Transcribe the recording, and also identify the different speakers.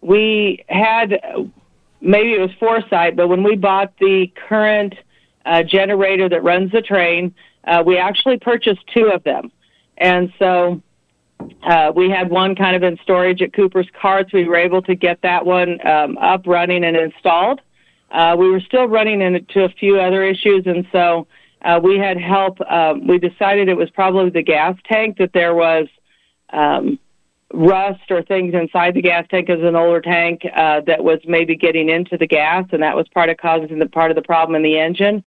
Speaker 1: we had, maybe it was foresight, but when we bought the current generator that runs the train, we actually purchased 2 of them. And so we had one kind of in storage at Cooper's Carts. We were able to get that one up, running, and installed. We were still running into a few other issues, and so we had help. We decided it was probably the gas tank, that there was rust or things inside the gas tank, as an older tank that was maybe getting into the gas, and that was part of the problem in the engine.